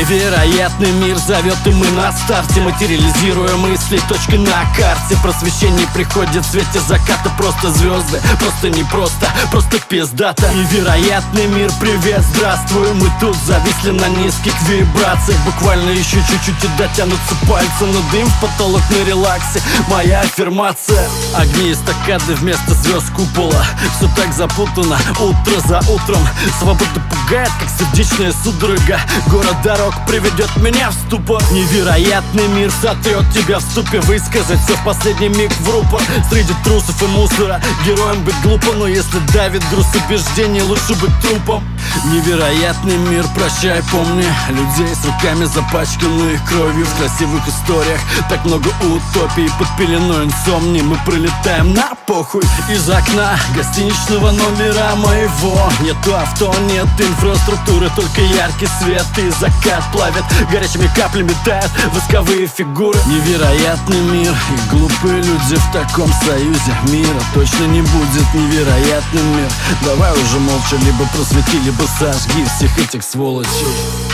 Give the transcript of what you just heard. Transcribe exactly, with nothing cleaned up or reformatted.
Невероятный мир зовет, и мы на старте, материализируя мысли точкой на карте. Просвещение приходит в свете заката. Просто звезды, просто не просто, просто пиздата. Невероятный мир, привет, здравствуй. Мы тут зависли на низких вибрациях. Буквально еще чуть-чуть и дотянутся пальцы, но дым в потолок на релаксе. Моя аффирмация. Огни эстакады вместо звезд купола. Все так запутано, утро за утром. Свобода пугает, как сердечная судорога. Город дорог приведет меня в ступор. Невероятный мир сотрет тебя в ступе. Высказать все в последний миг в рупор. Среди трусов и мусора героем быть глупо, но если давит груз убеждений, лучше быть трупом. Невероятный мир, прощай, помни людей с руками запачканных кровью. В красивых историях так много утопий. Под пеленой инсомнии мы пролетаем на похуй. Из окна гостиничного номера моего нету авто, нет инфраструктуры, только яркий свет и закат плавит. Горячими каплями тают восковые фигуры. Невероятный мир, и глупые люди в таком союзе. Мира точно не будет. Невероятный мир, давай уже молча либо просвети, либо сожги всех этих сволочей.